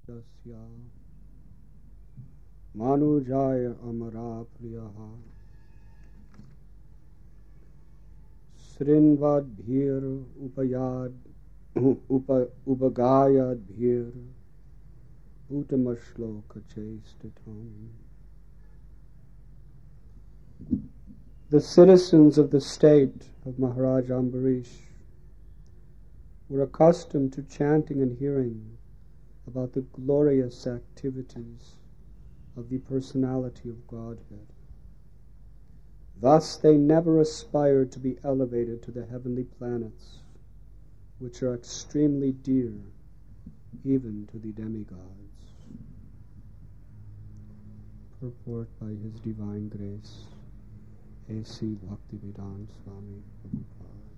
Dasya Manujaya Amara Priyaha Srinvadbhir Upayad Upagayadbhir Uttamashloka Chestitam. The citizens of the state of Maharaj Ambarish were accustomed to chanting and hearing about the glorious activities of the personality of Godhead. Thus they never aspired to be elevated to the heavenly planets, which are extremely dear even to the demigods. Purport by His Divine Grace, A.C. Bhaktivedanta Swami Prabhupada.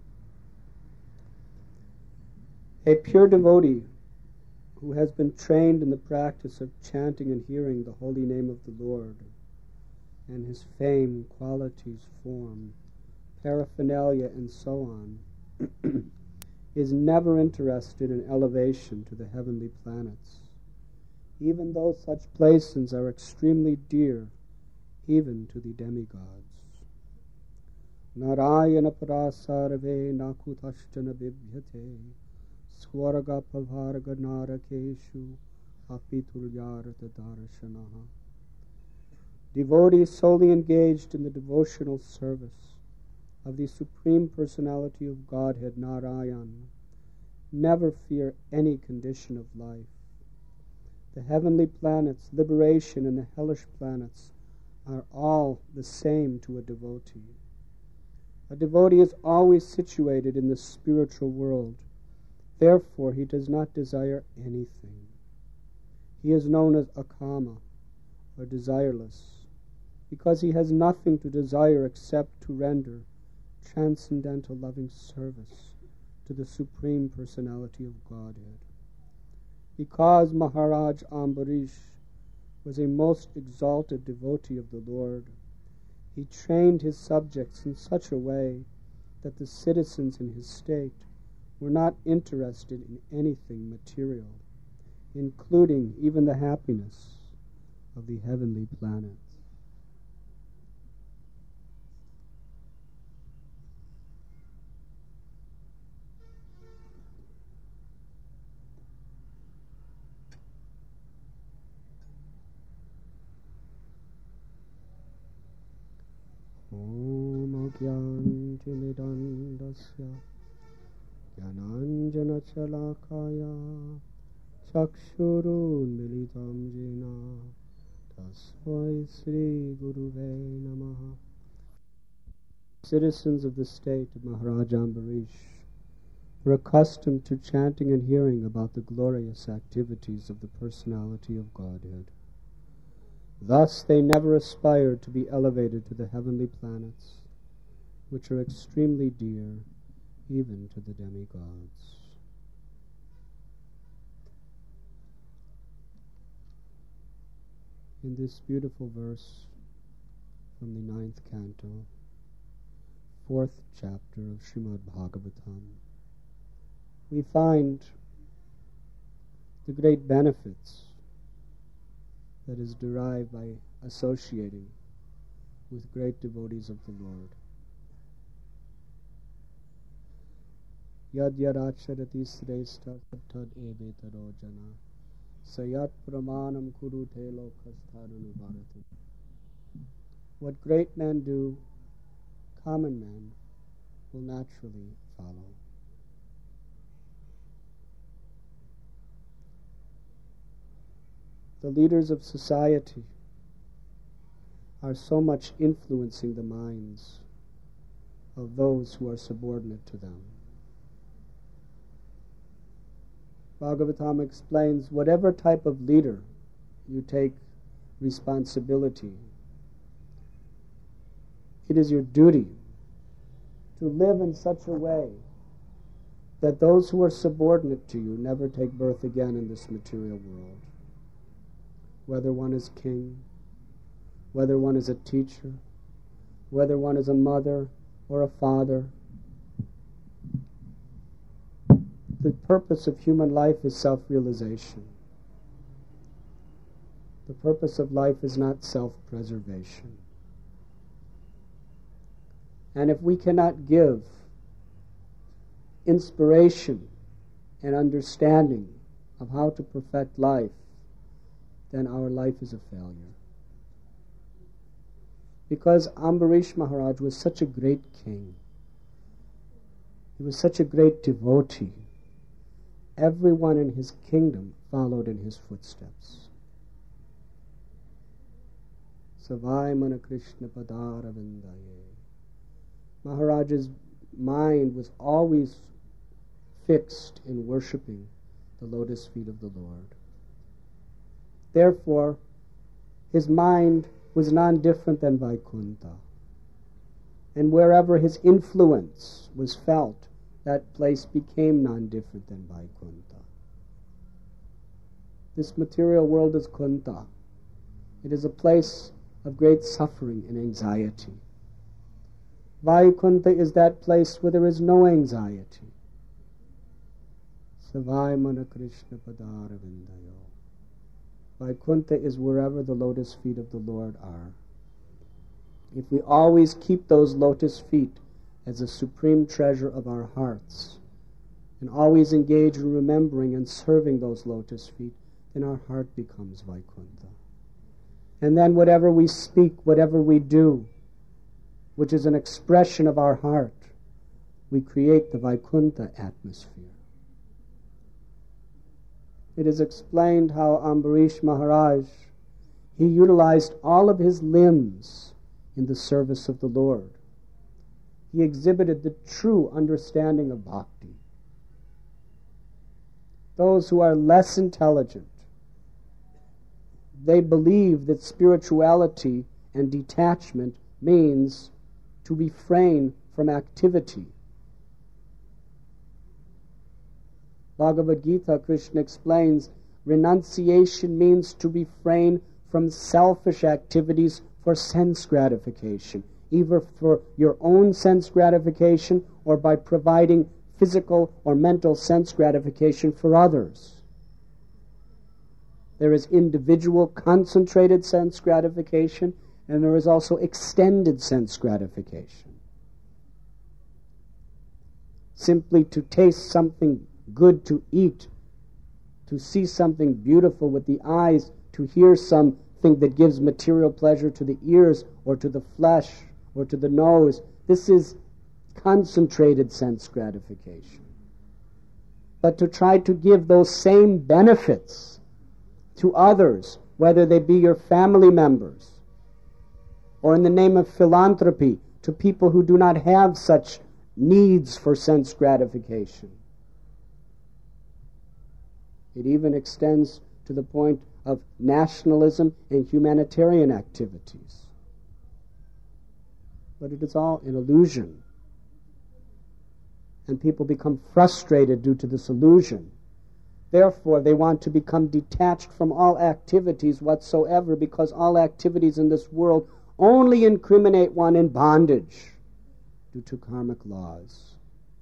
A pure devotee who has been trained in the practice of chanting and hearing the holy name of the Lord and His fame, qualities, form, paraphernalia, and so on, is never interested in elevation to the heavenly planets, even though such places are extremely dear even to the demigods. Narayana parasarve nakutashtana bibhyate swarga pavarga narakeshu apitulyarata darashanaha. Devotees solely engaged in the devotional service of the Supreme Personality of Godhead, Narayan, never fear any condition of life. The heavenly planets, liberation, and the hellish planets are all the same to a devotee. A devotee is always situated in the spiritual world. Therefore, he does not desire anything. He is known as akama, or desireless, because he has nothing to desire except to render transcendental loving service to the Supreme Personality of Godhead. Because Maharaj Ambarish was a most exalted devotee of the Lord, he trained his subjects in such a way that the citizens in his state were not interested in anything material, including even the happiness of the heavenly planets. Om Agyantimidandasya Gyananjana Chalakaya Chakshurun Militam Jena Tasmai Sri Guruve Namaha. Citizens of the state of Maharaj Ambarish were accustomed to chanting and hearing about the glorious activities of the personality of Godhead. Thus they never aspired to be elevated to the heavenly planets, which are extremely dear even to the demigods. In this beautiful verse from the 9th canto, 4th chapter of Srimad Bhagavatam, we find the great benefits that is derived by associating with great devotees of the Lord. Yad yaracharati srestha tad evetaro jana sayat pramanam kurute lokastharanu bharati. What great men do, common men will naturally follow. The leaders of society are so much influencing the minds of those who are subordinate to them. Bhagavatam explains, whatever type of leader you take responsibility, it is your duty to live in such a way that those who are subordinate to you never take birth again in this material world. Whether one is king, whether one is a teacher, whether one is a mother or a father. The purpose of human life is self-realization. The purpose of life is not self-preservation. And if we cannot give inspiration and understanding of how to perfect life, then our life is a failure. Because Ambarish Maharaj was such a great king. He was such a great devotee. Everyone in his kingdom followed in his footsteps. Savai Mana Krishna Padara Vindaye. Maharaj's mind was always fixed in worshipping the lotus feet of the Lord. Therefore, his mind was none different than Vaikuntha. And wherever his influence was felt, that place became none different than Vaikuntha. This material world is Kunta. It is a place of great suffering and anxiety. Vaikuntha is that place where there is no anxiety. Savai Mana Krishna Padara Vindayo. Vaikuntha is wherever the lotus feet of the Lord are. If we always keep those lotus feet as a supreme treasure of our hearts, and always engage in remembering and serving those lotus feet, then our heart becomes Vaikuntha. And then whatever we speak, whatever we do, which is an expression of our heart, we create the Vaikuntha atmosphere. It is explained how Ambarish Maharaj, he utilized all of his limbs in the service of the Lord. He exhibited the true understanding of bhakti. Those who are less intelligent, they believe that spirituality and detachment means to refrain from activity. Bhagavad Gita, Krishna explains, renunciation means to refrain from selfish activities for sense gratification, either for your own sense gratification or by providing physical or mental sense gratification for others. There is individual concentrated sense gratification, and there is also extended sense gratification. Simply to taste something good to eat, to see something beautiful with the eyes, to hear something that gives material pleasure to the ears or to the flesh or to the nose. This is concentrated sense gratification. But to try to give those same benefits to others, whether they be your family members or in the name of philanthropy to people who do not have such needs for sense gratification. It even extends to the point of nationalism and humanitarian activities. But it is all an illusion. And people become frustrated due to this illusion. Therefore, they want to become detached from all activities whatsoever, because all activities in this world only incriminate one in bondage due to karmic laws.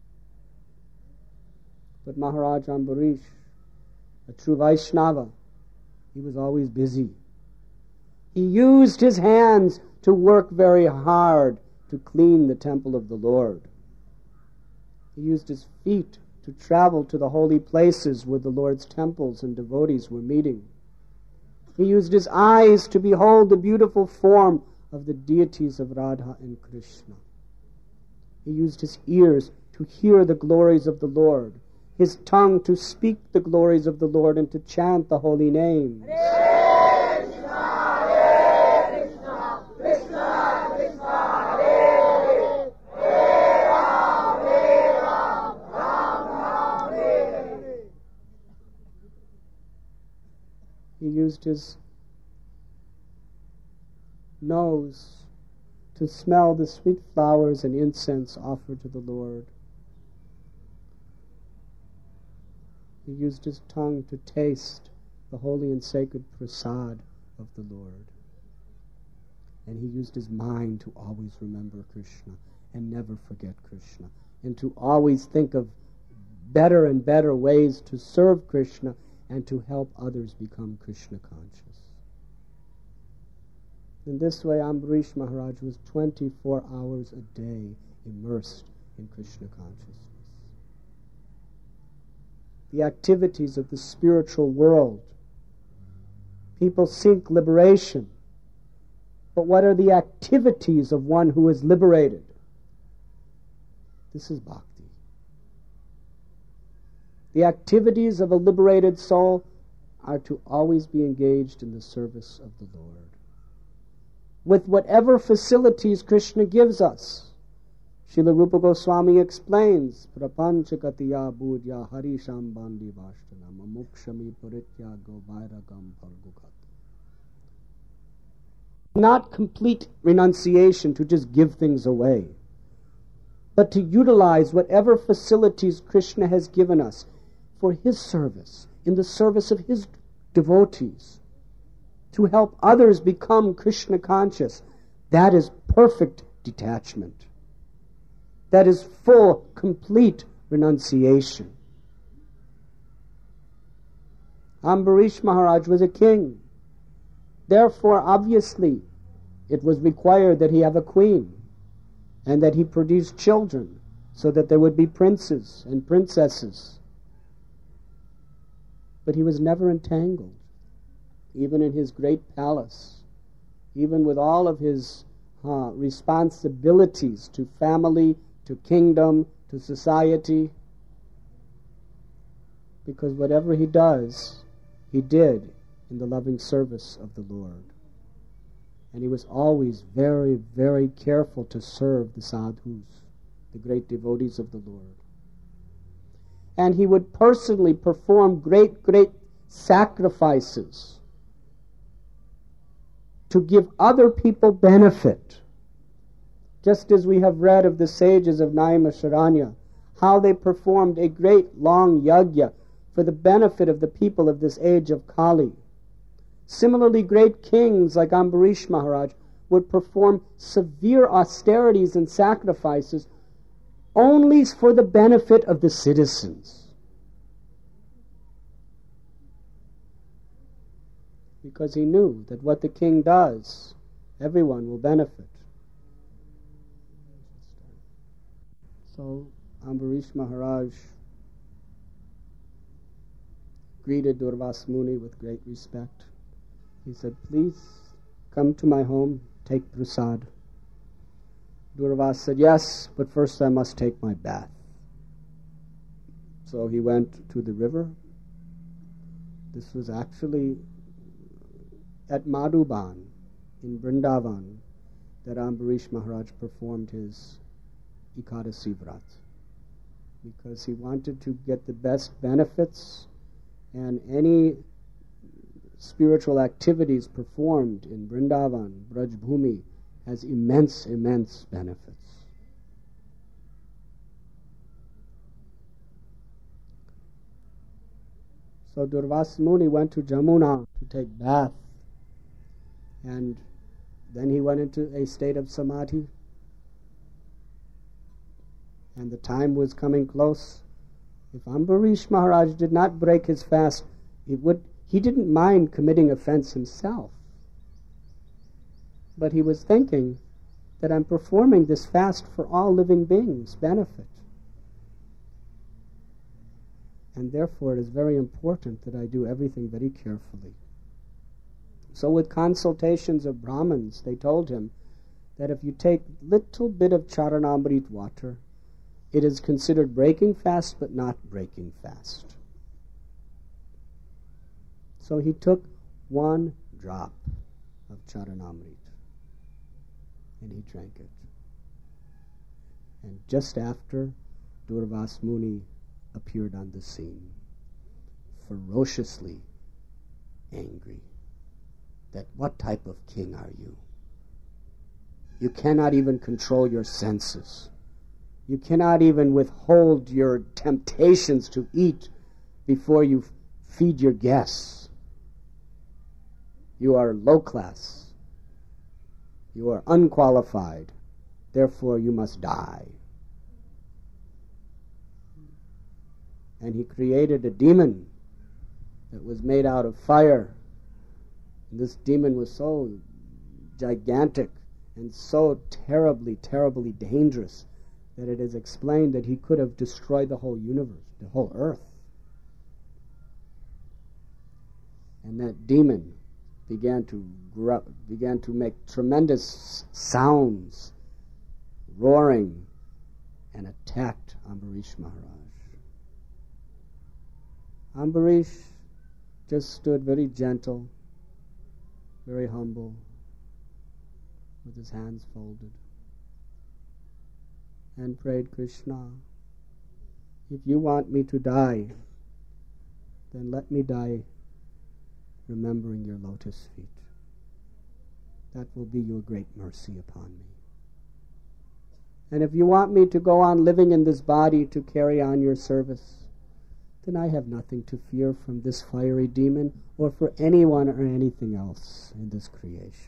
But Maharaj Ambarish, a true Vaishnava, he was always busy. He used his hands to work very hard to clean the temple of the Lord. He used his feet to travel to the holy places where the Lord's temples and devotees were meeting. He used his eyes to behold the beautiful form of the deities of Radha and Krishna. He used his ears to hear the glories of the Lord, his tongue to speak the glories of the Lord and to chant the holy names. Hare Krishna, Krishna Krishna, Hare Hare Ram, Ram Hare. He used his nose to smell the sweet flowers and incense offered to the Lord. He used his tongue to taste the holy and sacred prasad of the Lord. And he used his mind to always remember Krishna and never forget Krishna, and to always think of better and better ways to serve Krishna and to help others become Krishna conscious. In this way, Ambarish Maharaj was 24 hours a day immersed in Krishna consciousness. The activities of the spiritual world. People seek liberation. But what are the activities of one who is liberated? This is bhakti. The activities of a liberated soul are to always be engaged in the service of the Lord, with whatever facilities Krishna gives us. Srila Rupa Goswami explains, Prapanchakatiya budya hari shambandi vashtanam amukshami puritya govairagam pargukat. Not complete renunciation to just give things away, but to utilize whatever facilities Krishna has given us for His service, in the service of His devotees, to help others become Krishna conscious. That is perfect detachment. That is full, complete renunciation. Ambarish Maharaj was a king. Therefore, obviously, it was required that he have a queen and that he produce children so that there would be princes and princesses. But he was never entangled, even in his great palace, even with all of his responsibilities to family, to kingdom, to society, because whatever he does, he did in the loving service of the Lord. And he was always very, very careful to serve the sadhus, the great devotees of the Lord. And he would personally perform great, great sacrifices to give other people benefit. Just as we have read of the sages of Naimisharanya, how they performed a great long yajna for the benefit of the people of this age of Kali. Similarly, great kings like Ambarish Maharaj would perform severe austerities and sacrifices only for the benefit of the citizens. Because he knew that what the king does, everyone will benefit. So Ambarish Maharaj greeted Durvas Muni with great respect. He said, "Please come to my home, take prasad." Durvas said, "Yes, but first I must take my bath." So he went to the river. This was actually at Madhuban in Vrindavan that Ambarish Maharaj performed his Ekadasi Vrat, because he wanted to get the best benefits, and any spiritual activities performed in Vrindavan, Braj Bhumi, has immense, immense benefits. So Durvas Muni went to Jamuna to take bath, and then he went into a state of samadhi, and the time was coming close. If Ambarish Maharaj did not break his fast, he didn't mind committing offense himself. But he was thinking that I'm performing this fast for all living beings' benefit. And therefore it is very important that I do everything very carefully. So with consultations of Brahmins, they told him that if you take little bit of Charanamrit water, it is considered breaking fast but not breaking fast. So he took 1 drop of Charanamrit and he drank it. And just after, Durvas Muni appeared on the scene, ferociously angry. That what type of king are you? You cannot even control your senses. You cannot even withhold your temptations to eat before you feed your guests. You are low class. You are unqualified. Therefore you must die. And he created a demon that was made out of fire. And this demon was so gigantic and so terribly, terribly dangerous that it is explained that he could have destroyed the whole universe, the whole earth. And that demon began to make tremendous sounds, roaring, and attacked Ambarish Maharaj. Ambarish just stood very gentle, very humble, with his hands folded, and prayed, Krishna, if you want me to die, then let me die remembering your lotus feet. That will be your great mercy upon me. And if you want me to go on living in this body to carry on your service, then I have nothing to fear from this fiery demon or for anyone or anything else in this creation.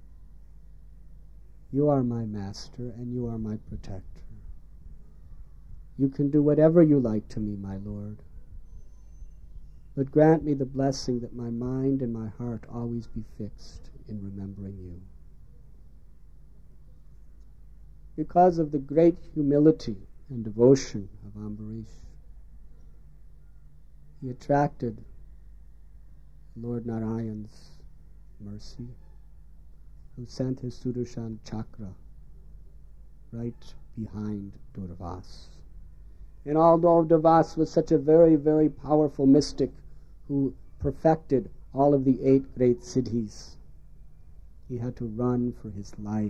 You are my master and you are my protector. You can do whatever you like to me, my Lord. But grant me the blessing that my mind and my heart always be fixed in remembering you. Because of the great humility and devotion of Ambarish, he attracted Lord Narayan's mercy, who sent his Sudarshan Chakra right behind Durvas. And although Durvas was such a very, very powerful mystic who perfected all of the 8 great siddhis, he had to run for his life.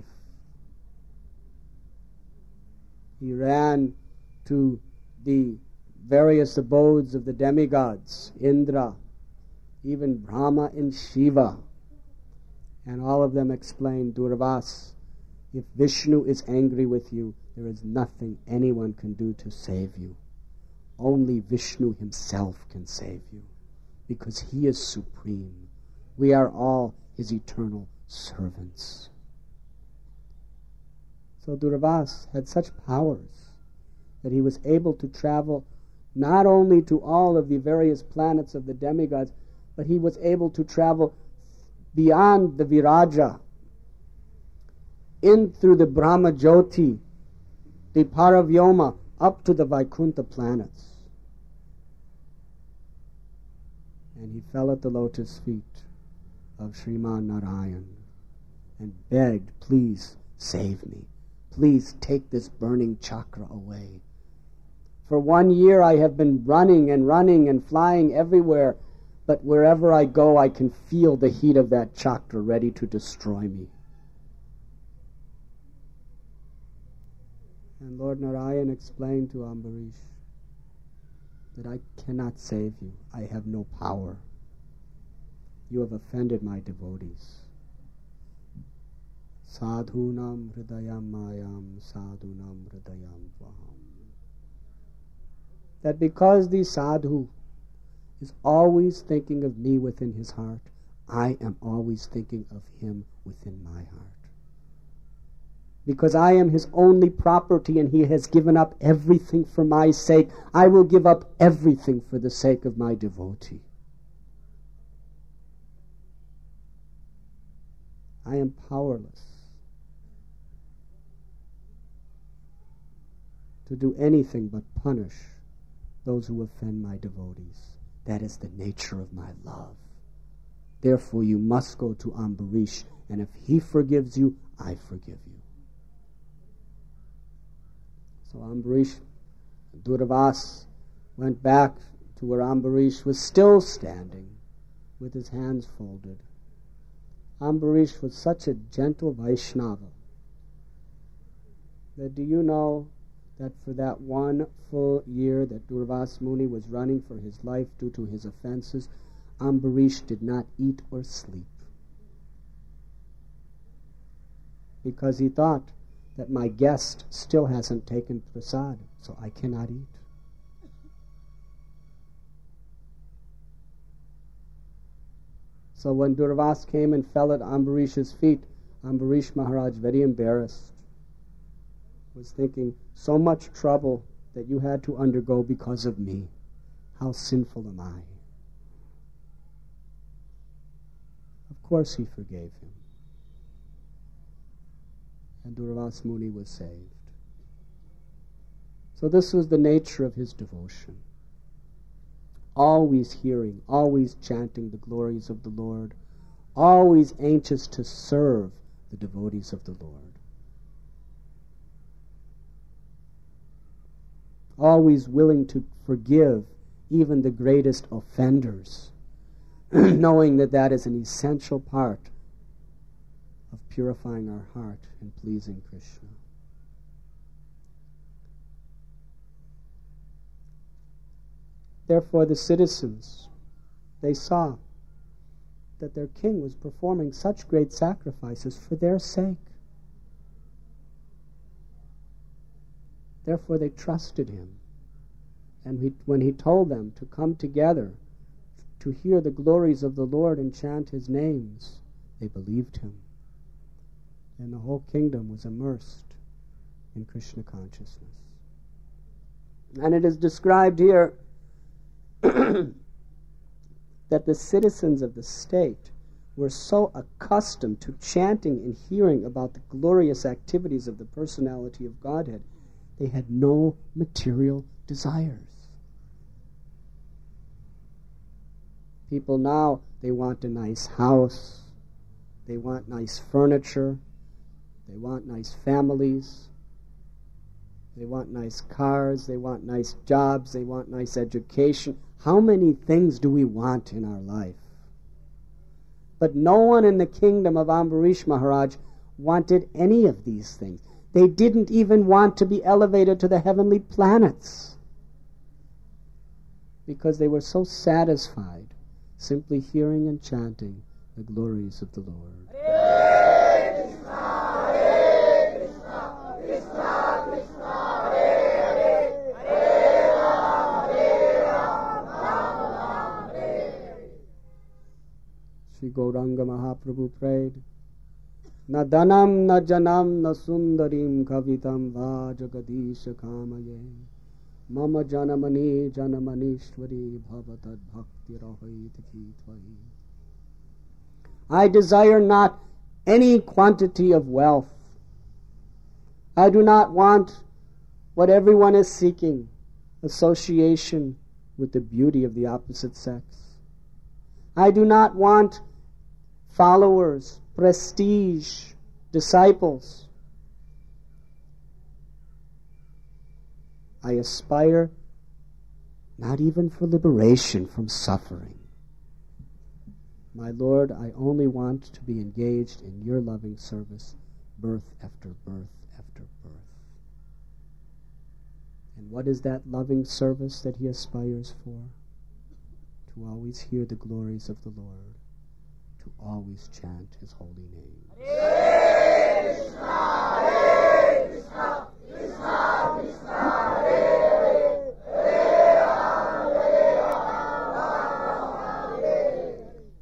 He ran to the various abodes of the demigods, Indra, even Brahma and Shiva. And all of them explained, Durvas, if Vishnu is angry with you, there is nothing anyone can do to save you. Only Vishnu himself can save you, because he is supreme. We are all his eternal servants. So Durvas had such powers that he was able to travel not only to all of the various planets of the demigods, but he was able to travel beyond the Viraja, in through the Brahma Jyoti, the Paravyoma, up to the Vaikuntha planets. And he fell at the lotus feet of Sriman Narayan and begged, please save me. Please take this burning chakra away. For 1 year I have been running and flying everywhere, but wherever I go I can feel the heat of that chakra ready to destroy me. And Lord Narayan explained to Ambarish that I cannot save you. I have no power. You have offended my devotees. Sadhunam hridayam mayam, sadhunam hridayam vaham. That because the sadhu is always thinking of me within his heart, I am always thinking of him within my heart. Because I am his only property and he has given up everything for my sake, I will give up everything for the sake of my devotee. I am powerless to do anything but punish those who offend my devotees. That is the nature of my love. Therefore you must go to Ambarish, and if he forgives you, I forgive you. So Ambarish, Durvas, went back to where Ambarish was still standing with his hands folded. Ambarish was such a gentle Vaishnava that, do you know that for that 1 full year that Durvas Muni was running for his life due to his offenses, Ambarish did not eat or sleep, because he thought that my guest still hasn't taken prasad, so I cannot eat. So when Durvas came and fell at Ambarish's feet, Ambarish Maharaj, very embarrassed, was thinking, so much trouble that you had to undergo because of me. How sinful am I? Of course he forgave him. and Durvas Muni was saved. So this was the nature of his devotion. Always hearing, always chanting the glories of the Lord, always anxious to serve the devotees of the Lord. Always willing to forgive even the greatest offenders, knowing that that is an essential part of purifying our heart and pleasing Krishna. Therefore the citizens, they saw that their king was performing such great sacrifices for their sake. Therefore they trusted him. And when he told them to come together to hear the glories of the Lord and chant his names, they believed him. And the whole kingdom was immersed in Krishna consciousness. And it is described here that the citizens of the state were so accustomed to chanting and hearing about the glorious activities of the personality of Godhead, they had no material desires. People now, they want a nice house, they want nice furniture, they want nice families, they want nice cars, they want nice jobs, they want nice education. How many things do we want in our life? But no one in the kingdom of Ambarish Maharaj wanted any of these things. They didn't even want to be elevated to the heavenly planets, because they were so satisfied simply hearing and chanting the glories of the Lord. Hare Krishna, Hare Krishna, Krishna Krishna, Hare Hare, Hare Rama, Rama Rama, Hare. Sri Gauranga Mahaprabhu prayed, Na danam, na janam, na sundarim kavitam va jagadisha kamaye. Mama janamani janamanishwari bhavatad bhakti rahayitaki tvahi. I desire not any quantity of wealth. I do not want what everyone is seeking, association with the beauty of the opposite sex. I do not want followers, prestige, disciples. I aspire not even for liberation from suffering. My Lord, I only want to be engaged in your loving service, birth after birth after birth. And what is that loving service that he aspires for? To always hear the glories of the Lord, to always chant his holy name. Hare Krishna, Hare Krishna, Krishna Krishna, Hare Hare, Hare Rama, Hare.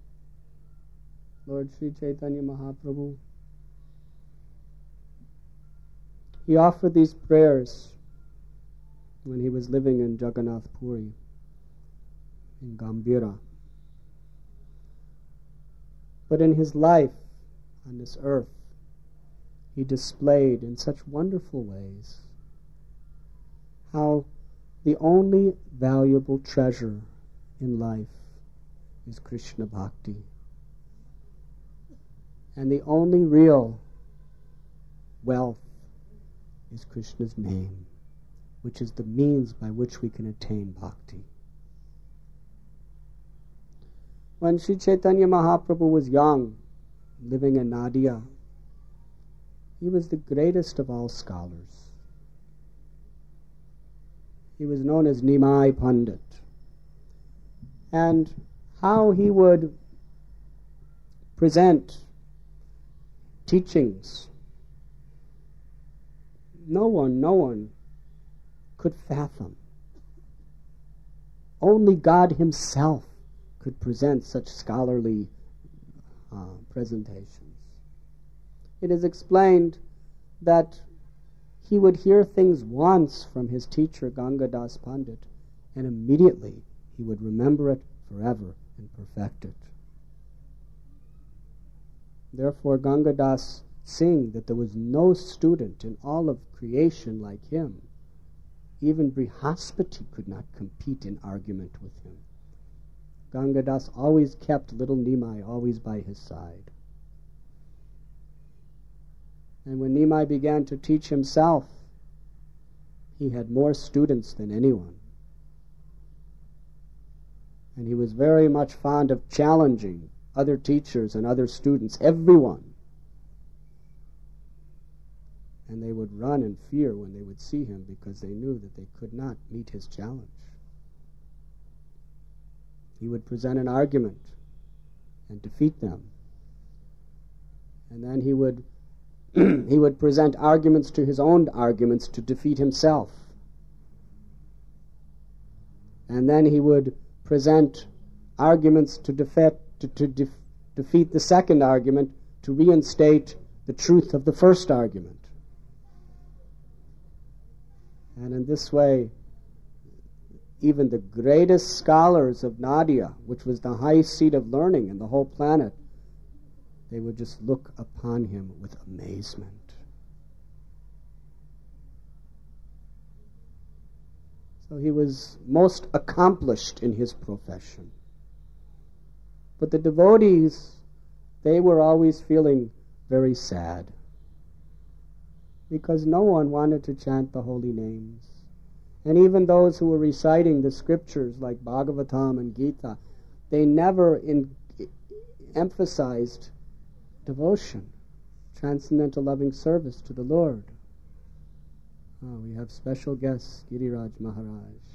Lord Sri Chaitanya Mahaprabhu, he offered these prayers when he was living in Jagannath Puri, in Gambhira. But in his life on this earth, he displayed in such wonderful ways how the only valuable treasure in life is Krishna Bhakti. And the only real wealth is Krishna's name, which is the means by which we can attain bhakti. When Sri Chaitanya Mahaprabhu was young, living in Nadia, he was the greatest of all scholars. He was known as Nimai Pandit. And how he would present teachings, no one could fathom. Only God himself could present such scholarly presentations. It is explained that he would hear things once from his teacher Gangadas Pandit, and immediately he would remember it forever and perfect it. Therefore Gangadas seeing that there was no student in all of creation like him. Even Brihaspati could not compete in argument with him. Gangadas always kept little Nimai always by his side. And when Nimai began to teach himself, he had more students than anyone. And he was very much fond of challenging other teachers and other students, everyone. And they would run in fear when they would see him because they knew that they could not meet his challenge. He would present an argument and defeat them. And then he would he would present arguments to his own arguments to defeat himself. And then he would present arguments to defeat the second argument, to reinstate the truth of the first argument. And in this way, even the greatest scholars of Nadia, which was the high seat of learning in the whole planet, they would just look upon him with amazement. So he was most accomplished in his profession. But the devotees, they were always feeling very sad, because no one wanted to chant the holy names. And even those who were reciting the scriptures like Bhagavatam and Gita, they never emphasized devotion, transcendental loving service to the Lord. Oh, we have special guests, Giriraj Maharaj.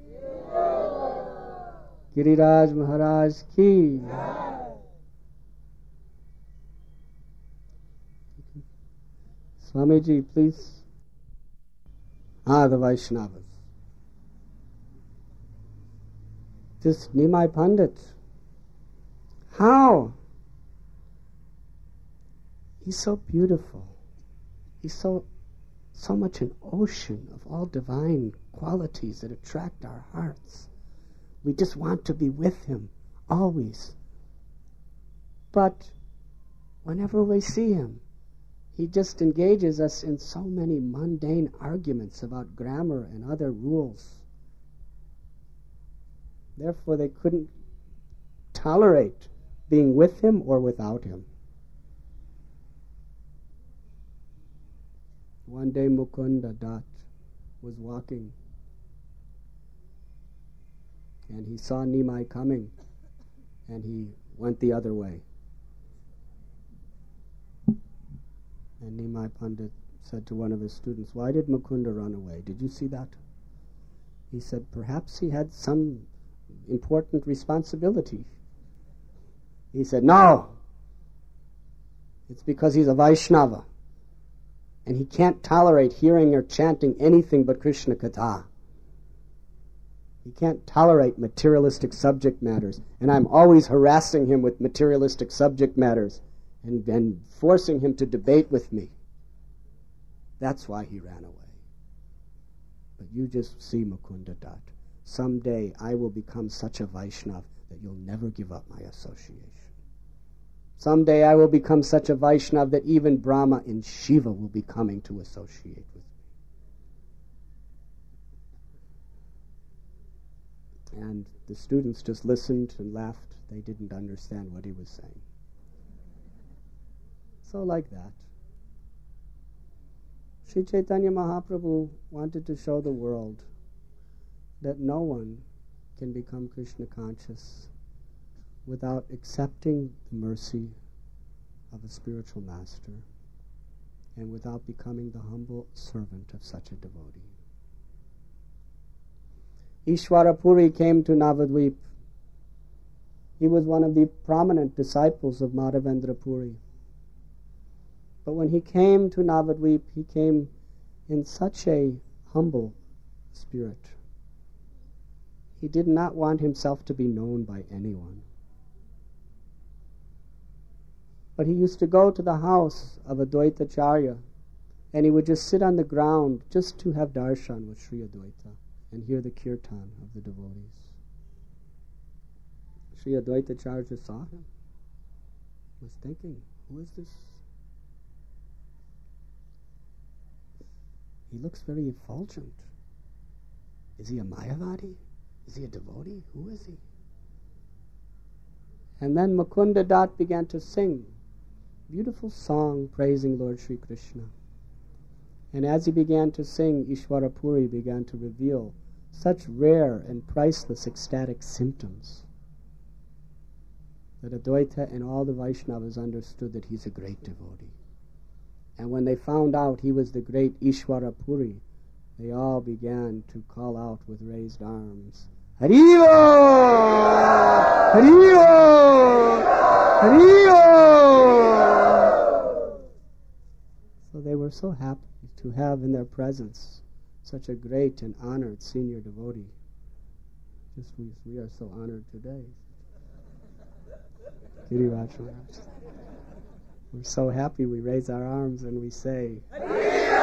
Giriraj Maharaj ki. Swamiji, please. The Vaishnavas. This Nimai Pandit. How? He's so beautiful. He's so much an ocean of all divine qualities that attract our hearts. We just want to be with him, always. But whenever we see him, he just engages us in so many mundane arguments about grammar and other rules. Therefore, they couldn't tolerate being with him or without him. One day Mukunda Dutt was walking, and he saw Nimai coming, and he went the other way. And Nimai Pandit said to one of his students, "Why did Mukunda run away? Did you see that?" He said, "Perhaps he had some important responsibility." He said, "No, it's because he's a Vaishnava, and he can't tolerate hearing or chanting anything but Krishna Katha. He can't tolerate materialistic subject matters, and I'm always harassing him with materialistic subject matters and forcing him to debate with me. That's why he ran away. But you just see, Mukunda Dutt, someday I will become such a Vaishnav that you'll never give up my association. Someday I will become such a Vaishnav that even Brahma and Shiva will be coming to associate with me." And the students just listened and laughed. They didn't understand what he was saying. So like that, Sri Chaitanya Mahaprabhu wanted to show the world that no one can become Krishna conscious without accepting the mercy of a spiritual master and without becoming the humble servant of such a devotee. Ishwara Puri came to Navadvip. He was one of the prominent disciples of Madhavendra Puri. But when he came to Navadvip, he came in such a humble spirit. He did not want himself to be known by anyone. But he used to go to the house of Advaita Acharya, and he would just sit on the ground just to have darshan with Sri Advaita and hear the kirtan of the devotees. Sri Advaita Acharya saw him, was thinking, who is this He looks very effulgent. Is he a Mayavadi? Is he a devotee? Who is he? And then Mukunda Dutt began to sing beautiful song praising Lord Sri Krishna. And as he began to sing, Ishwara Puri began to reveal such rare and priceless ecstatic symptoms that Advaita and all the Vaishnavas understood that he's a great devotee. And when they found out he was the great Ishwara Puri, they all began to call out with raised arms, Hariyo! Hariyo! Hariyo! So they were so happy to have in their presence such a great and honored senior devotee. Just we are so honored today. Giriraj Maharaj. We're so happy we raise our arms and we say, Hariyo!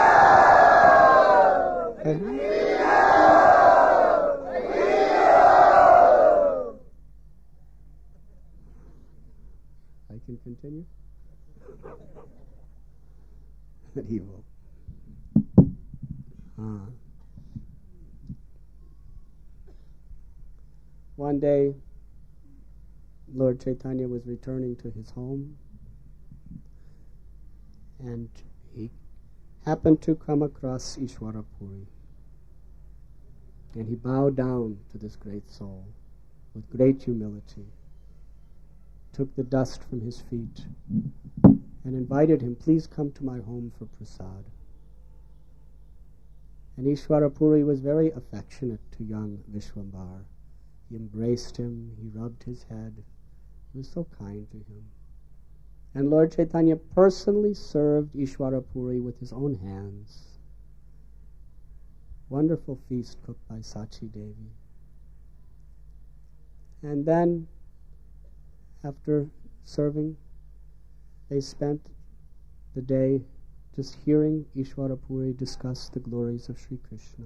I can continue? Hariyo. One day, Lord Chaitanya was returning to his home, and he happened to come across Ishwara Puri. And he bowed down to this great soul with great humility, took the dust from his feet, and invited him, please come to my home for prasad. And Ishwara Puri was very affectionate to young Vishwambar. He embraced him, he rubbed his head, he was so kind to him. And Lord Chaitanya personally served Ishwara Puri with his own hands. Wonderful feast cooked by Sachi Devi. And then, after serving, they spent the day just hearing Ishwara Puri discuss the glories of Sri Krishna.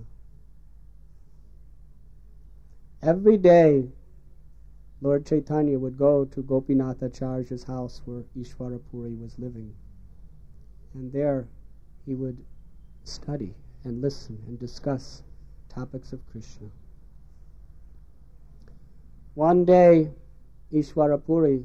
Every day, Lord Chaitanya would go to Gopinath Acharya's house where Ishwara Puri was living. And there he would study and listen and discuss topics of Krishna. One day, Ishwara Puri,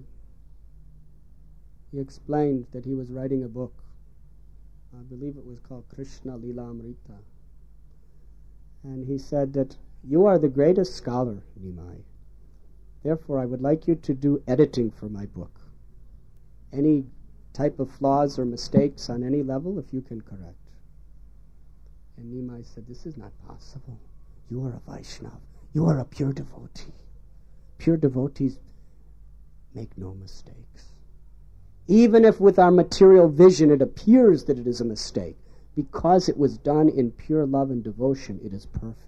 he explained that he was writing a book. I believe it was called Krishna Lila Amrita. And he said that, you are the greatest scholar, Nimai. Therefore, I would like you to do editing for my book. Any type of flaws or mistakes on any level, if you can correct. And Nimai said, this is not possible. You are a Vaishnava. You are a pure devotee. Pure devotees make no mistakes. Even if with our material vision it appears that it is a mistake, because it was done in pure love and devotion, it is perfect.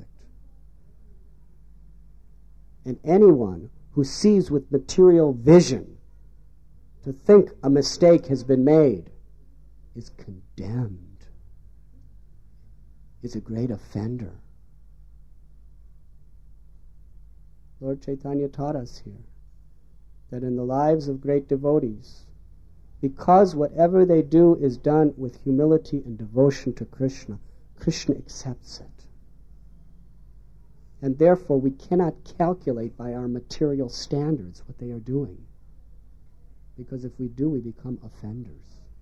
And anyone who sees with material vision to think a mistake has been made is condemned, is a great offender. Lord Chaitanya taught us here that in the lives of great devotees, because whatever they do is done with humility and devotion to Krishna, Krishna accepts it. And therefore we cannot calculate by our material standards what they are doing. Because if we do, we become offenders.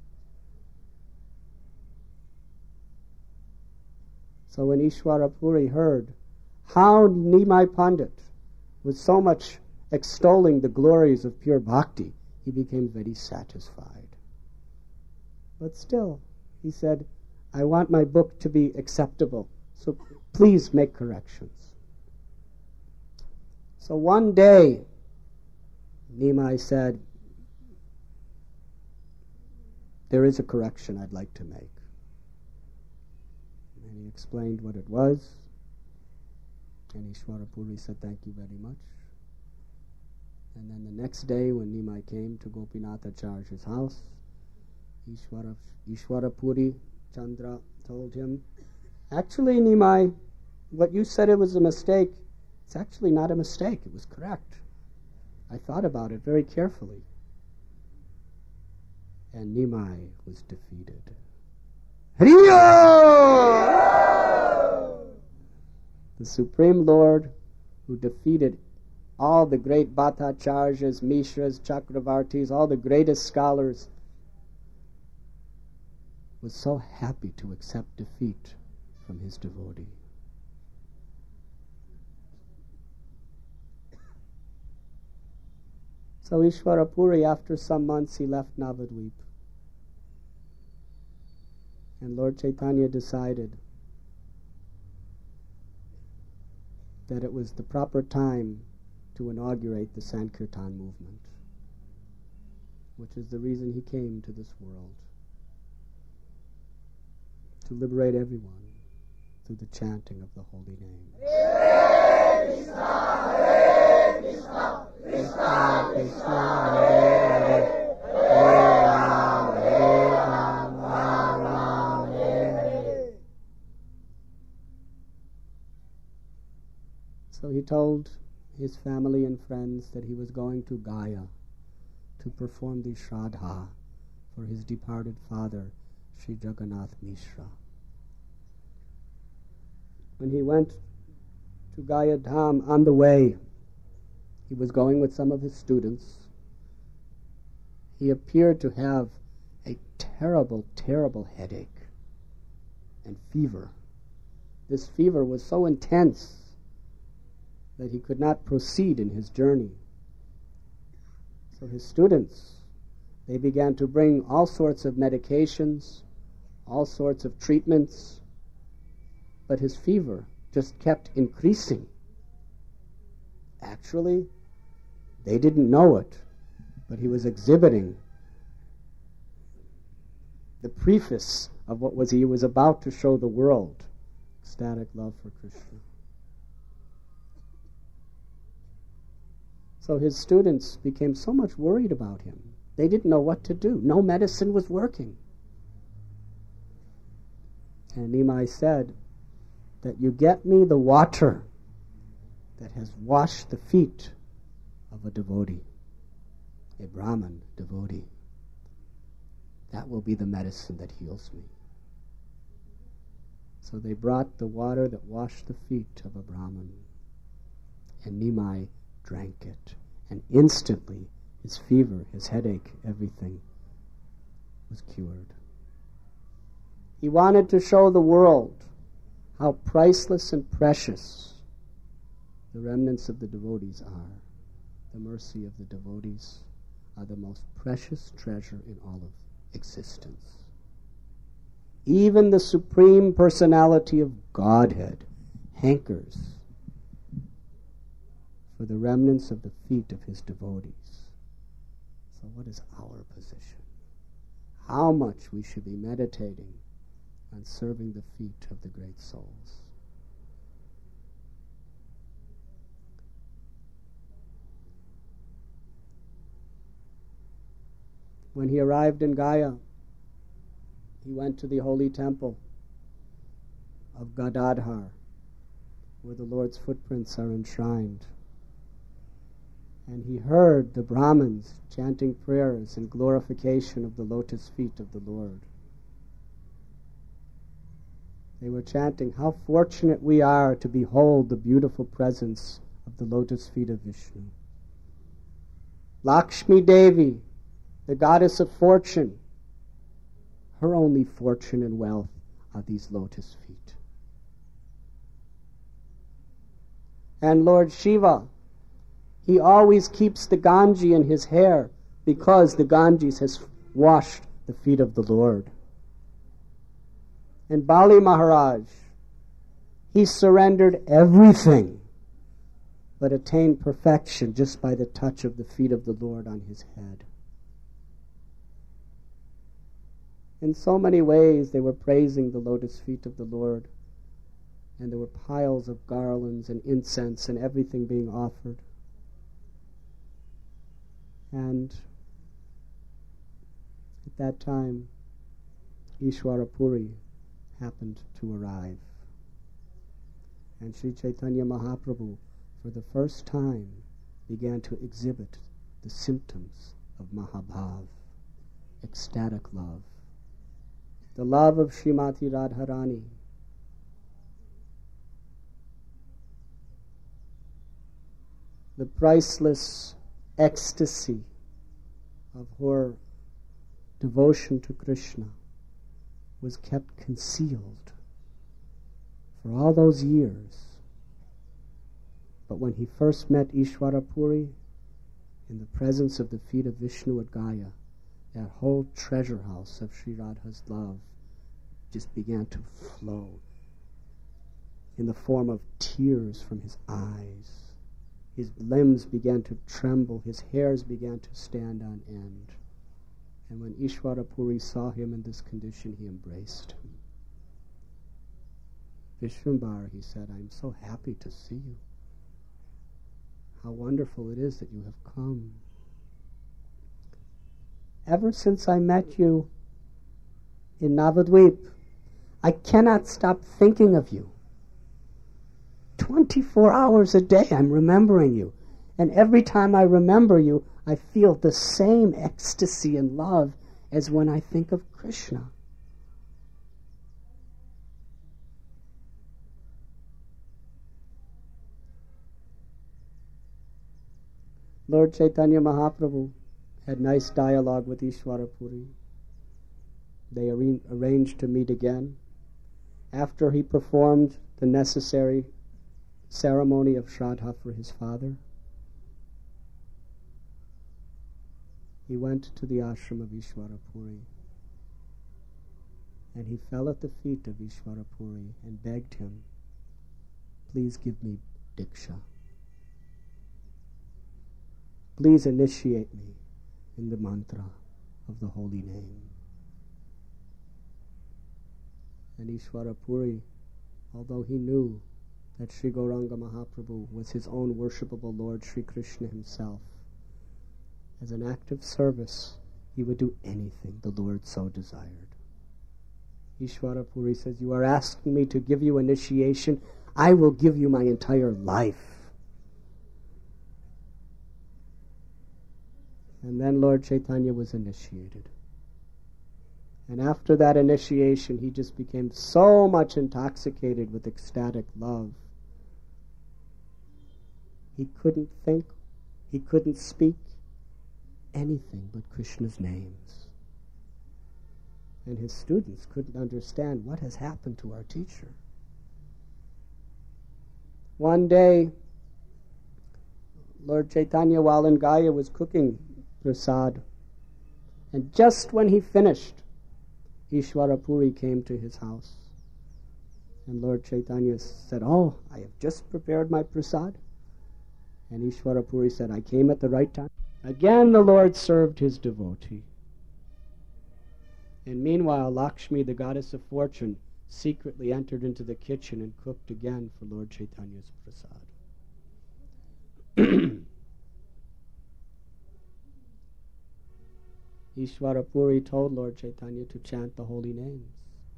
So when Ishwara Puri heard how Nimai Pandit was so much extolling the glories of pure bhakti, he became very satisfied. But still, he said, I want my book to be acceptable, so please make corrections. So one day, Nimai said, there is a correction I'd like to make. And he explained what it was. And Ishwara Puri said, thank you very much. And then the next day when Nimai came to Gopinath Acharya's house, Ishwara Puri Chandra told him, actually Nimai, what you said it was a mistake, it's actually not a mistake, it was correct. I thought about it very carefully. And Nimai was defeated. Hariyo! The Supreme Lord, who defeated all the great Bhattacharyas, Mishras, Chakravartis, all the greatest scholars, was so happy to accept defeat from his devotee. So Ishwarapuri, after some months, he left Navadvip. And Lord Chaitanya decided that it was the proper time to inaugurate the Sankirtan movement, which is the reason he came to this world, to liberate everyone through the chanting of the holy name. Hare Krishna, Hare Krishna, Krishna Krishna, Hare Hare, Hare Ram, Hare Ram, Ram Ram, Hare Hare. So he told his family and friends that he was going to Gaya to perform the Shraddha for his departed father, Sri Jagannath Mishra. When he went to Gaya Dham, on the way, he was going with some of his students. He appeared to have a terrible, terrible headache and fever. This fever was so intense that he could not proceed in his journey. So his students, they began to bring all sorts of medications, all sorts of treatments, but his fever just kept increasing. Actually, they didn't know it, but he was exhibiting the preface of what he was about to show the world, ecstatic love for Krishna. So his students became so much worried about him. They didn't know what to do. No medicine was working. And Nimai said that you get me the water that has washed the feet of a devotee, a Brahman devotee. That will be the medicine that heals me. So they brought the water that washed the feet of a Brahman, and Nimai drank it, and instantly his fever, his headache, everything was cured. He wanted to show the world how priceless and precious the remnants of the devotees are. The mercy of the devotees are the most precious treasure in all of existence. Even the Supreme Personality of Godhead hankers for the remnants of the feet of his devotees. So what is our position? How much we should be meditating on serving the feet of the great souls. When he arrived in Gaya, he went to the holy temple of Gadadhar, where the Lord's footprints are enshrined. And he heard the Brahmins chanting prayers in glorification of the lotus feet of the Lord. They were chanting, how fortunate we are to behold the beautiful presence of the lotus feet of Vishnu. Lakshmi Devi, the goddess of fortune, her only fortune and wealth are these lotus feet. And Lord Shiva, he always keeps the Ganges in his hair because the Ganges has washed the feet of the Lord. And Bali Maharaj, he surrendered everything but attained perfection just by the touch of the feet of the Lord on his head. In so many ways they were praising the lotus feet of the Lord, and there were piles of garlands and incense and everything being offered. And at that time, Ishwarapuri happened to arrive. And Sri Chaitanya Mahaprabhu, for the first time, began to exhibit the symptoms of Mahabhav, ecstatic love. The love of Srimati Radharani. the priceless ecstasy of her devotion to Krishna was kept concealed for all those years. But when he first met Ishwarapuri in the presence of the feet of Vishnu at Gaya, that whole treasure house of Sri Radha's love just began to flow in the form of tears from his eyes. His limbs began to tremble, his hairs began to stand on end. And when Ishwarapuri saw him in this condition, he embraced him. Vishwambar, he said, I'm so happy to see you. How wonderful it is that you have come. Ever since I met you in Navadvip, I cannot stop thinking of you. 24 hours a day I'm remembering you. And every time I remember you, I feel the same ecstasy and love as when I think of Krishna. Lord Chaitanya Mahaprabhu had nice dialogue with Ishwarapuri. They arranged to meet again. After he performed the necessary ceremony of Shraddha for his father, he went to the ashram of Ishwarapuri, and he fell at the feet of Ishwarapuri and begged him, please give me Diksha. Please initiate me in the mantra of the holy name. And Ishwarapuri, although he knew that Sri Gauranga Mahaprabhu was his own worshipable Lord Sri Krishna himself, as an act of service, he would do anything the Lord so desired. Ishwarapuri says, you are asking me to give you initiation? I will give you my entire life. And then Lord Chaitanya was initiated. And after that initiation, he just became so much intoxicated with ecstatic love. He couldn't think, he couldn't speak anything but Krishna's names. And his students couldn't understand what has happened to our teacher. One day, Lord Chaitanya, while in Gaya, was cooking prasad. And just when he finished, Ishwarapuri came to his house. And Lord Chaitanya said, oh, I have just prepared my prasad. And Ishwarapuri said, I came at the right time. Again the Lord served his devotee. And meanwhile, Lakshmi, the goddess of fortune, secretly entered into the kitchen and cooked again for Lord Chaitanya's prasad. Ishwarapuri told Lord Chaitanya to chant the holy names.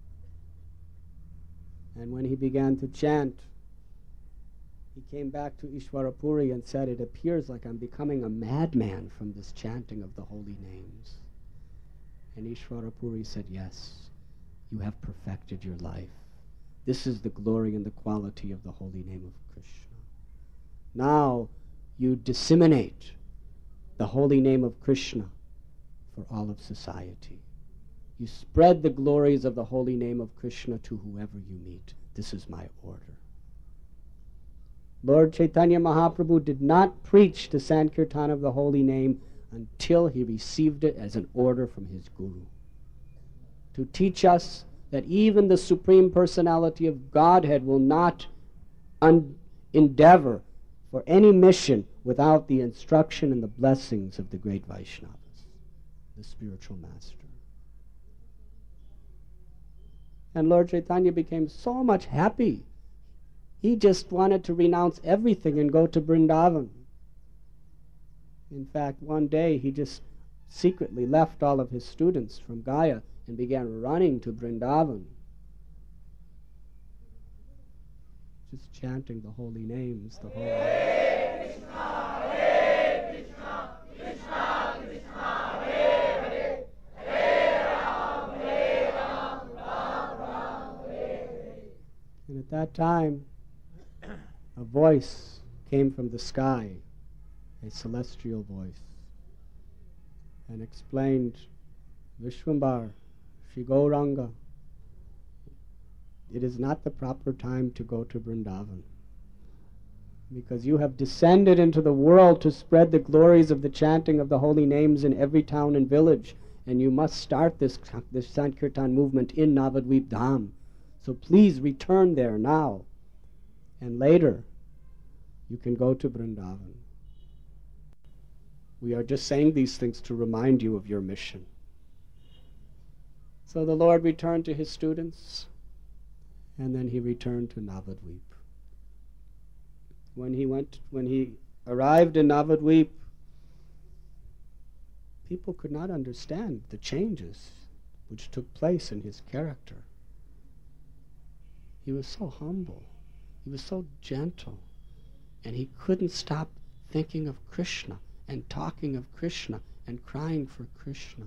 And when he began to chant, he came back to Ishwarapuri and said, it appears like I'm becoming a madman from this chanting of the holy names. And Ishwarapuri said, yes, you have perfected your life. This is the glory and the quality of the holy name of Krishna. Now you disseminate the holy name of Krishna for all of society. You spread the glories of the holy name of Krishna to whoever you meet. This is my order. Lord Chaitanya Mahaprabhu did not preach the Sankirtan of the holy name until he received it as an order from his Guru, to teach us that even the Supreme Personality of Godhead will not endeavor for any mission without the instruction and the blessings of the great Vaishnavas, the spiritual master. And Lord Chaitanya became so much happy. He just wanted to renounce everything and go to Vrindavan. In fact, one day he just secretly left all of his students from Gaya and began running to Vrindavan, just chanting the holy names, the holy Hare Krishna, Hare Krishna, Krishna Krishna, Hare Hare, Hare Ram, Ram Ram, Hare Hare. And at that time, a voice came from the sky a celestial voice, and explained, Vishwambar, Shri Gauranga, it is not the proper time to go to Vrindavan, because you have descended into the world to spread the glories of the chanting of the holy names in every town and village, and you must start this Sankirtan movement in Navadvip Dham. So please return there now, and later you can go to Vrindavan. We are just saying these things to remind you of your mission. So the Lord returned to his students, and then he returned to Navadvip. When he arrived in Navadvip, people could not understand the changes which took place in his character. He was so humble, he was so gentle, and he couldn't stop thinking of Krishna and talking of Krishna and crying for Krishna.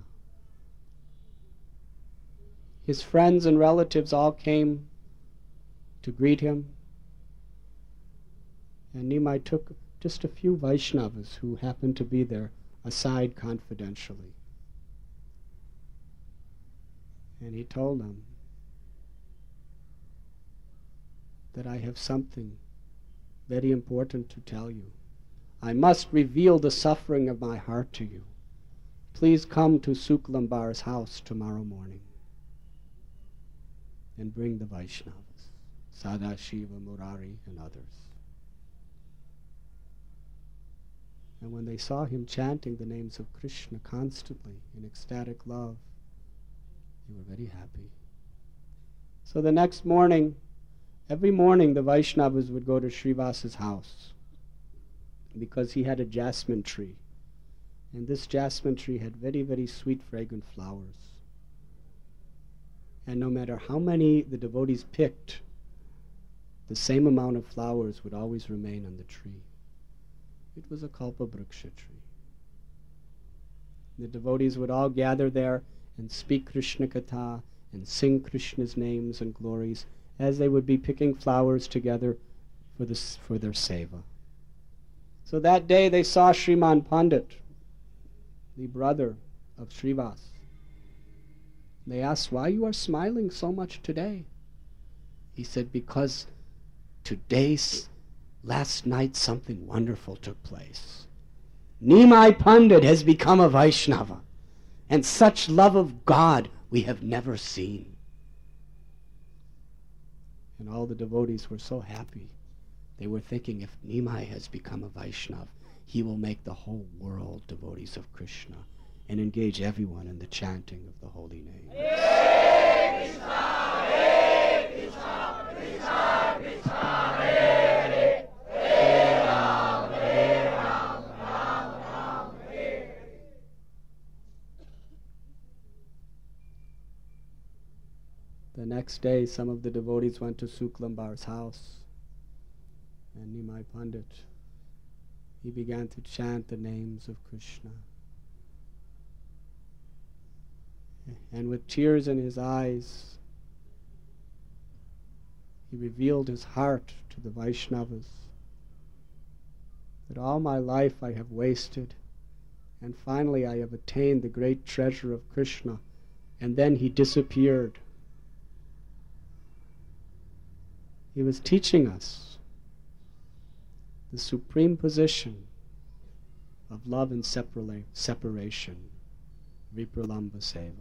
His friends and relatives all came to greet him, and Nimai took just a few Vaishnavas who happened to be there aside confidentially. And he told them that I have something very important to tell you. I must reveal the suffering of my heart to you. Please come to Suklambar's house tomorrow morning and bring the Vaishnavas, Sadashiva, Murari, and others. And when they saw him chanting the names of Krishna constantly in ecstatic love, they were very happy. So the next morning, every morning the Vaishnavas would go to Srivasa's house because he had a jasmine tree. And this jasmine tree had very, very sweet, fragrant flowers. And no matter how many the devotees picked, the same amount of flowers would always remain on the tree. It was a Kalpavriksha tree. The devotees would all gather there and speak Krishna Katha and sing Krishna's names and glories as they would be picking flowers together for their seva. So that day they saw Sriman Pandit, the brother of Srivas. They asked, why you are smiling so much today? He said, because last night something wonderful took place. Nimai Pandit has become a Vaishnava, and such love of God we have never seen. And all the devotees were so happy. They were thinking, if Nimai has become a Vaishnava, he will make the whole world devotees of Krishna and engage everyone in the chanting of the holy name. Hare Krishna, Hare Krishna, Krishna Krishna, Hare Hare, Hare Ram, Hare Ram, Ram Ram, Hare Hare. The next day, some of the devotees went to Suklambar's house, and Nimai Pandit, he began to chant the names of Krishna. And with tears in his eyes, he revealed his heart to the Vaishnavas, that all my life I have wasted, and finally I have attained the great treasure of Krishna, and then he disappeared. He was teaching us the supreme position of love and separation, Vipralamba Seva.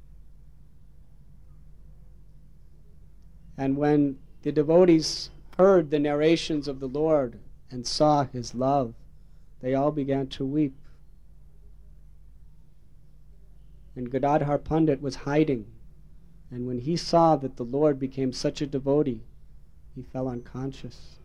And when the devotees heard the narrations of the Lord and saw his love, they all began to weep. And Gadadhar Pandit was hiding, and when he saw that the Lord became such a devotee, he fell unconscious.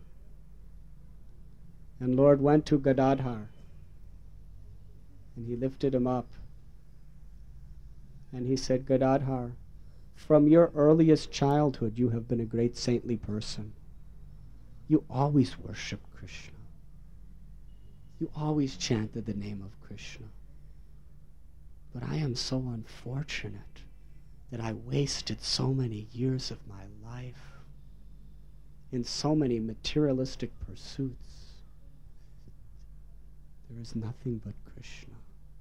And Lord went to Gadadhar, and he lifted him up, and he said, Gadadhar, from your earliest childhood you have been a great saintly person. You always worshiped Krishna. You always chanted the name of Krishna. But I am so unfortunate that I wasted so many years of my life in so many materialistic pursuits There is nothing but Krishna.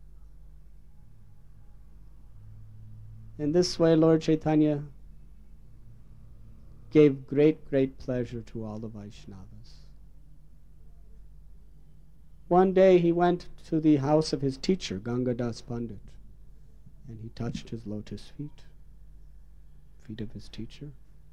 In this way, Lord Chaitanya gave great, great pleasure to all the Vaishnavas. One day he went to the house of his teacher, Gangadas Pandit, and he touched his lotus feet of his teacher.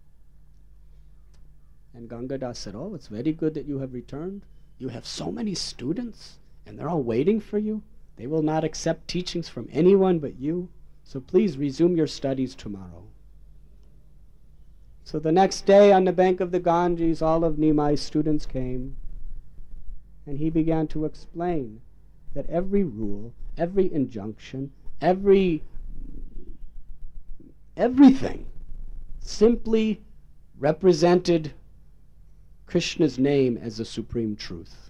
And Gangadas said, "Oh, it's very good that you have returned. You have so many students, and they're all waiting for you. They will not accept teachings from anyone but you. So please resume your studies tomorrow." So the next day on the bank of the Ganges, all of Nimai's students came, and he began to explain that every rule, every injunction, everything simply represented Krishna's name as the supreme truth.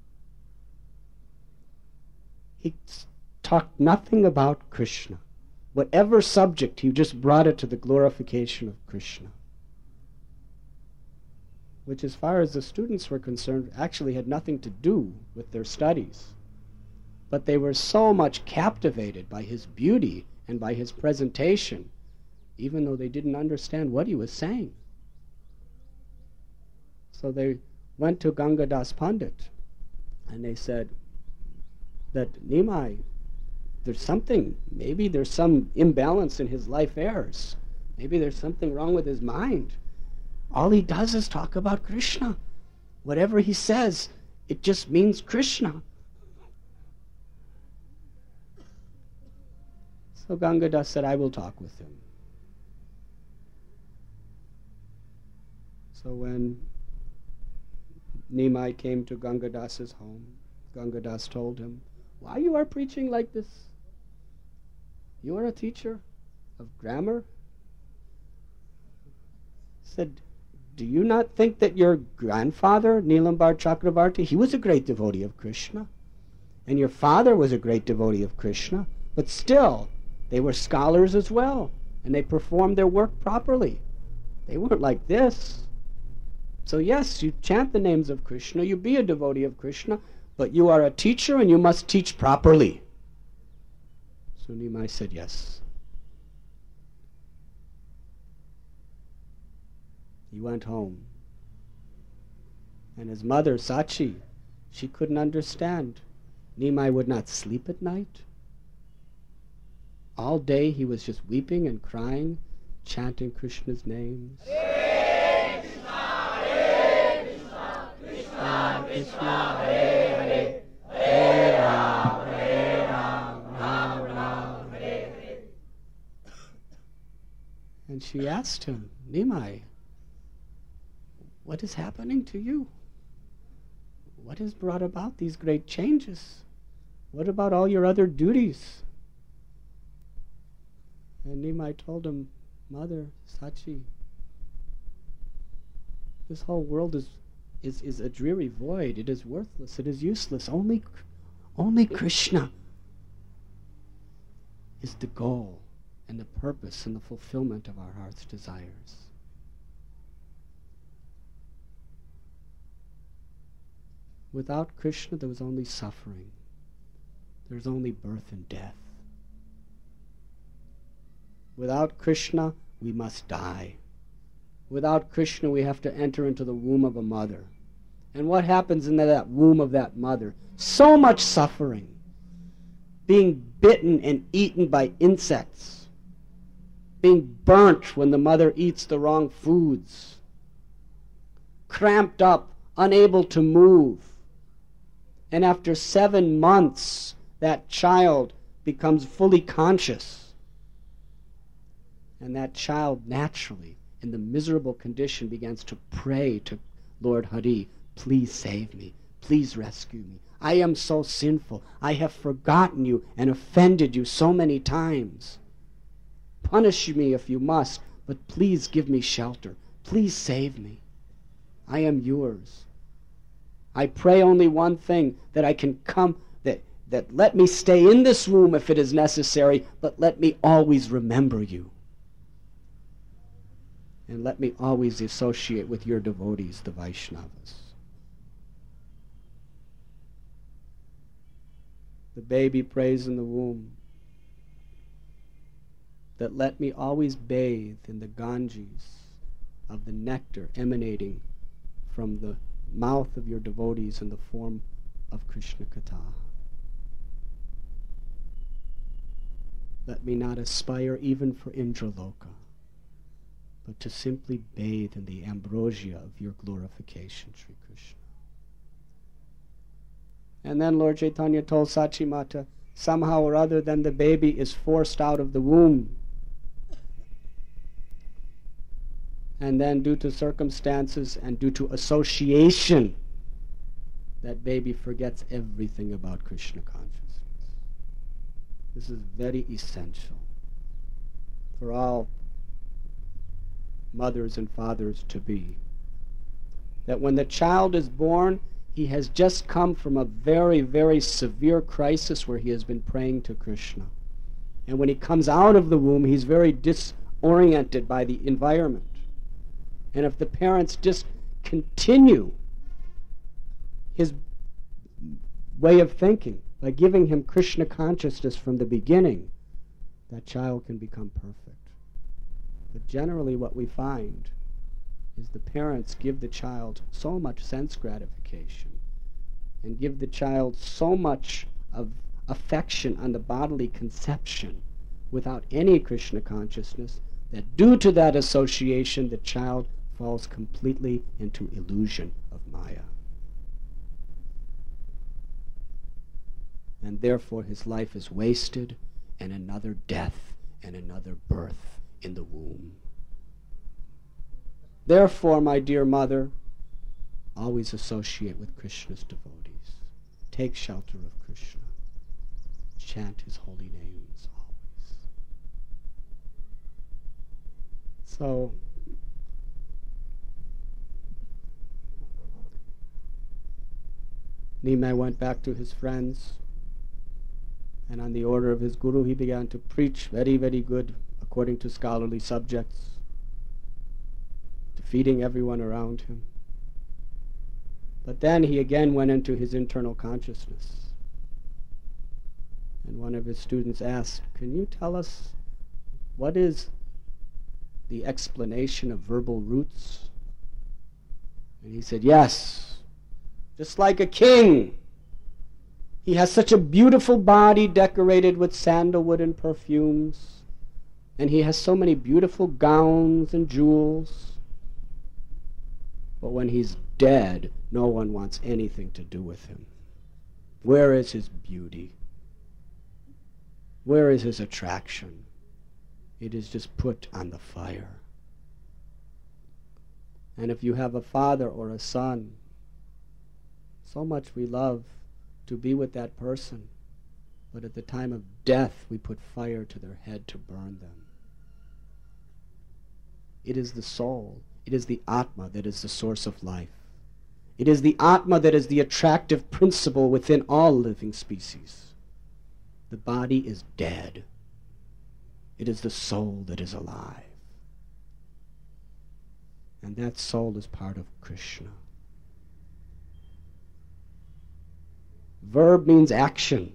He talked nothing about Krishna. Whatever subject, he just brought it to the glorification of Krishna. Which, as far as the students were concerned, actually had nothing to do with their studies. But they were so much captivated by his beauty and by his presentation, even though they didn't understand what he was saying. So they went to Gangadas Pandit, and they said that Nimai, maybe there's some imbalance in his life airs. Maybe there's something wrong with his mind. All he does is talk about Krishna. Whatever he says, it just means Krishna. So Gangadas said, "I will talk with him." So when Nimai came to Gangadas's home, Gangadas told him, "Why you are preaching like this? You are a teacher of grammar?" He said, "Do you not think that your grandfather, Nilambar Chakravarti, he was a great devotee of Krishna? And your father was a great devotee of Krishna, but still, they were scholars as well, and they performed their work properly. They weren't like this. So yes, you chant the names of Krishna, you be a devotee of Krishna, but you are a teacher and you must teach properly." So Nimai said yes. He went home. And his mother, Sachi, she couldn't understand. Nimai would not sleep at night. All day he was just weeping and crying, chanting Krishna's names. Hare Krishna, Hare Krishna, Krishna Krishna, Hare Hare, Hare Ram, Hare Ram, Ram Ram, Hare Hare. And she asked him, "Nimai, what is happening to you? What has brought about these great changes? What about all your other duties?" And Nimai told him, "Mother, Sachi, this whole world is a dreary void. It is worthless. It is useless. Only Krishna is the goal and the purpose and the fulfillment of our heart's desires." Without Krishna, there was only suffering. There was only birth and death. Without Krishna, we must die. Without Krishna, we have to enter into the womb of a mother. And what happens in that womb of that mother? So much suffering. Being bitten and eaten by insects. Being burnt when the mother eats the wrong foods. Cramped up, unable to move. And after 7 months, that child becomes fully conscious. And that child naturally, in the miserable condition, begins to pray to Lord Hari, "Please save me. Please rescue me. I am so sinful. I have forgotten you and offended you so many times. Punish me if you must, but please give me shelter. Please save me. I am yours. I pray only one thing, that I can come, that let me stay in this womb if it is necessary, but let me always remember you. And let me always associate with your devotees, the Vaishnavas." the baby prays in the womb, that let me always bathe in the Ganges of the nectar emanating from the mouth of your devotees in the form of Krishna Katha. Let me not aspire even for Indraloka, but to simply bathe in the ambrosia of your glorification, Sri Krishna. And then Lord Chaitanya told Sachi Mata, somehow or other then the baby is forced out of the womb. And then due to circumstances and due to association, that baby forgets everything about Krishna consciousness. This is very essential for all mothers and fathers to be. That when the child is born, he has just come from a very, very severe crisis where he has been praying to Krishna. And when he comes out of the womb, he's very disoriented by the environment. And if the parents just continue his way of thinking by giving him Krishna consciousness from the beginning, that child can become perfect. But generally what we find is the parents give the child so much sense gratification and give the child so much of affection on the bodily conception without any Krishna consciousness that due to that association the child falls completely into illusion of Maya. And therefore his life is wasted, and another death and another birth in the womb. Therefore, my dear mother, always associate with Krishna's devotees. Take shelter of Krishna. Chant his holy names always. So, Nimai went back to his friends, and on the order of his guru he began to preach very, very good according to scholarly subjects, defeating everyone around him. But then he again went into his internal consciousness. And one of his students asked, can you tell us what is the explanation of verbal roots? And he said, yes, just like a king. He has such a beautiful body decorated with sandalwood and perfumes, and he has so many beautiful gowns and jewels. But when he's dead, no one wants anything to do with him. Where is his beauty? Where is his attraction? It is just put on the fire. And if you have a father or a son, so much we love to be with that person, but at the time of death we put fire to their head to burn them. It is the soul, it is the Atma that is the source of life. It is the Atma that is the attractive principle within all living species. The body is dead. It is the soul that is alive. And that soul is part of Krishna. Verb means action.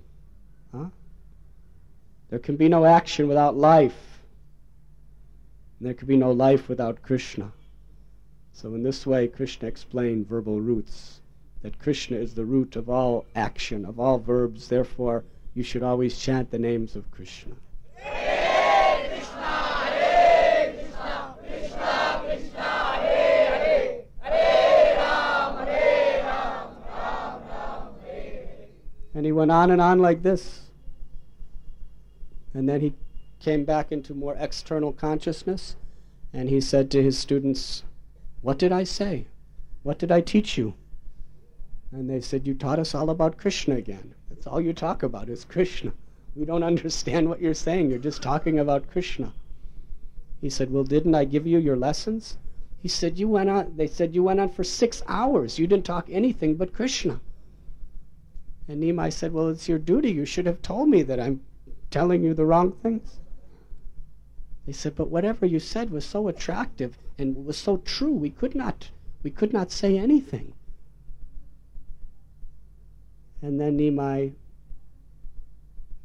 There can be no action without life. And there can be no life without Krishna. So in this way, Krishna explained verbal roots, that Krishna is the root of all action, of all verbs. Therefore, you should always chant the names of Krishna. Hare Krishna, Hare Krishna, Krishna Krishna, Hare Hare, Hare Ram, Hare Ram, Ram Ram, Hare Hare. And he went on like this. And then he came back into more external consciousness, and he said to his students, what did I say? What did I teach you? And they said, you taught us all about Krishna again. That's all you talk about is Krishna. We don't understand what you're saying. You're just talking about Krishna. He said, well, didn't I give you your lessons? He said, you went on. They said, you went on for 6 hours. You didn't talk anything but Krishna. And Nimai said, well, it's your duty. You should have told me that I'm telling you the wrong things. They said, but whatever you said was so attractive and was so true, we could not say anything. And then Nimai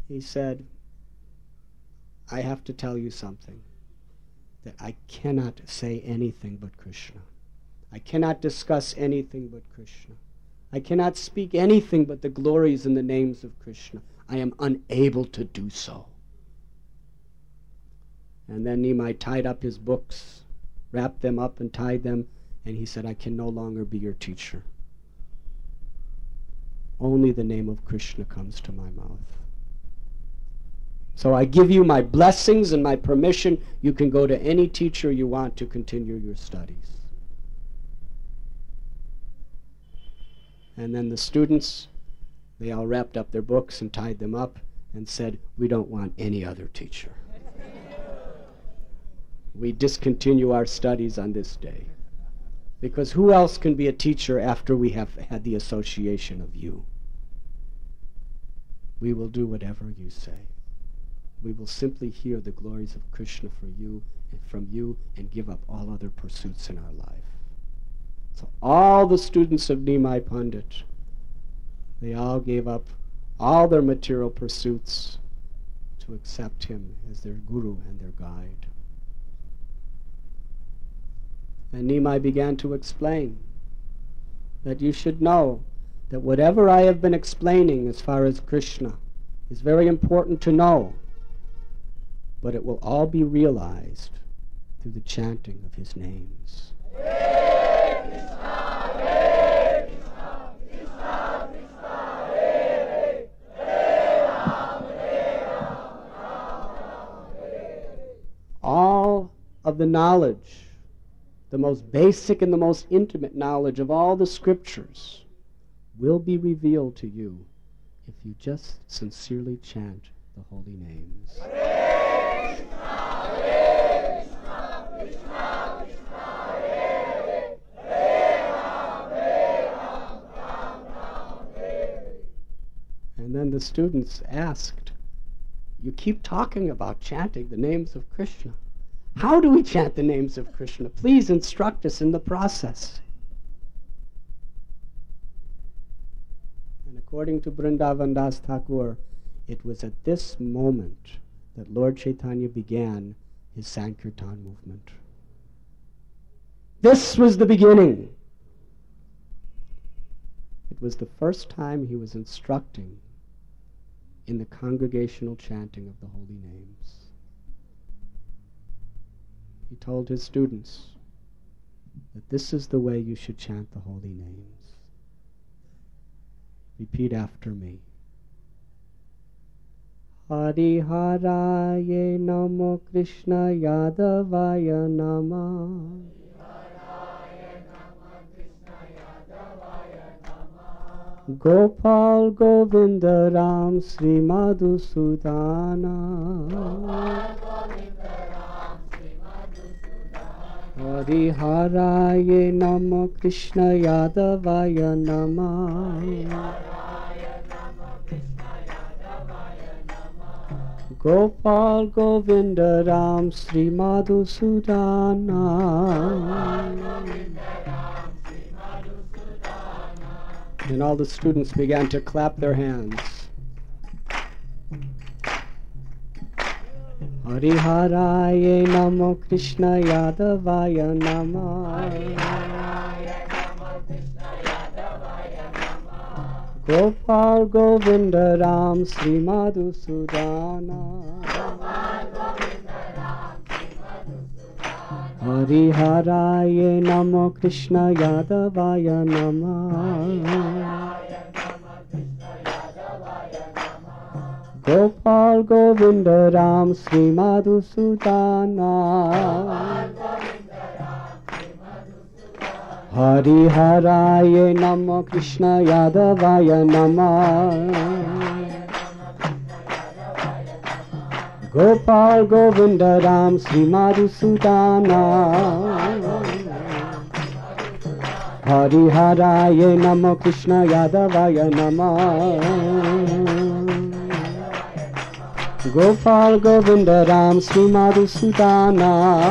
he said, I have to tell you something, that I cannot say anything but Krishna. I cannot discuss anything but Krishna. I cannot speak anything but the glories and the names of Krishna. I am unable to do so. And then Nimai tied up his books, wrapped them up and tied them, and he said, I can no longer be your teacher. Only the name of Krishna comes to my mouth. So I give you my blessings and my permission. You can go to any teacher you want to continue your studies. And then the students, they all wrapped up their books and tied them up and said, we don't want any other teacher. We discontinue our studies on this day. Because who else can be a teacher after we have had the association of you? We will do whatever you say. We will simply hear the glories of Krishna for you and from you and give up all other pursuits in our life. So all the students of Nimai Pandit, they all gave up all their material pursuits to accept him as their guru and their guide. And Nimai began to explain that you should know that whatever I have been explaining as far as Krishna is very important to know, but it will all be realized through the chanting of his names. Hare Krishna, Hare Krishna, Krishna Krishna, Hare Hare, Hare Ram, Ram Ram, Hare. All of the knowledge, the most basic and the most intimate knowledge of all the scriptures will be revealed to you if you just sincerely chant the holy names. Hare Krishna, Hare Krishna, Krishna Krishna, Hare Hare, Hare Ram, Ram, Hare. And then the students asked, you keep talking about chanting the names of Krishna. How do we chant the names of Krishna? Please instruct us in the process. And according to Vrindavan Das Thakur, it was at this moment that Lord Chaitanya began his Sankirtan movement. This was the beginning. It was the first time he was instructing in the congregational chanting of the holy names. He told his students that this is the way you should chant the holy names. Repeat after me. Hari Haraye Namo Krishna Yadavaya Namah. Gopal Govinda Ram Sri Madhusudana. Hari Haraye Namo Krishna Yadavaya Namah. Gopal Govinda Ram Sri Madhusudana. And all the students began to clap their hands. Hari Haraye Namo Krishna Yadavaya Namah. Gopal Govinda Ram Sri Madhusudana. Hari Haraye Namo Krishna Yadavaya Namah. Gopal Govinda Ram Sri Madhusudana. Hari Haraye Namo Krishna Yadavaya Namah. Gopal Govinda Ram Sri Madhusudana. Hari Haraye Namo Krishna Yadavaya Namah. Gopal Govinda Ram Sri Madhusudana.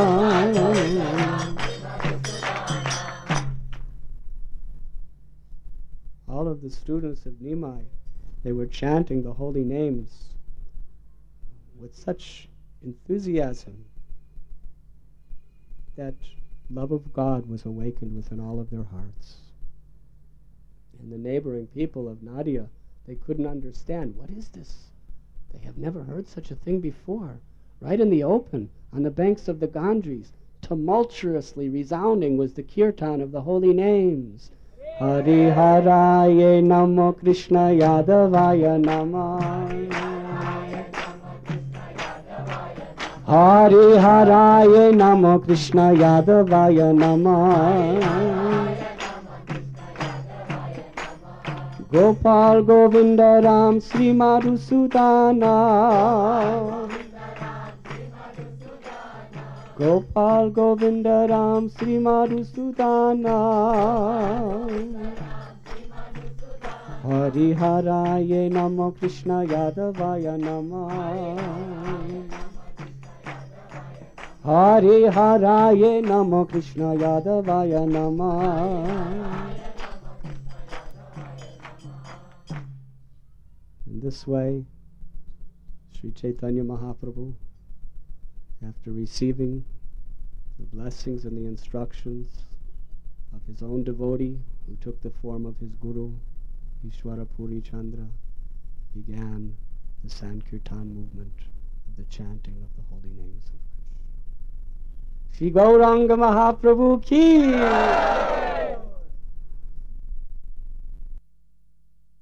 All of the students of Nimai, they were chanting the holy names with such enthusiasm that love of God was awakened within all of their hearts. And the neighboring people of Nadia, they couldn't understand, what is this? They have never heard such a thing before. Right in the open, on the banks of the Ganges, tumultuously resounding was the kirtan of the holy names. Hari Haraye Namo Krishna Yadavaya Namah. Hari Haraye Namo Krishna Yadavaya Namah. Gopal Govinda Ram Sri Madhusudana. Gopal Govinda Ram Sri Madhusudana. Hari Haraye Namo Krishna Yadavaya Namah. Hari Haraye Namo Krishna Yadavaya Namah. In this way, Sri Chaitanya Mahaprabhu, after receiving the blessings and the instructions of his own devotee, who took the form of his guru, Ishwara Puri Chandra, began the Sankirtan movement of the chanting of the holy names of Krishna. Shri Gauranga Mahaprabhu ki!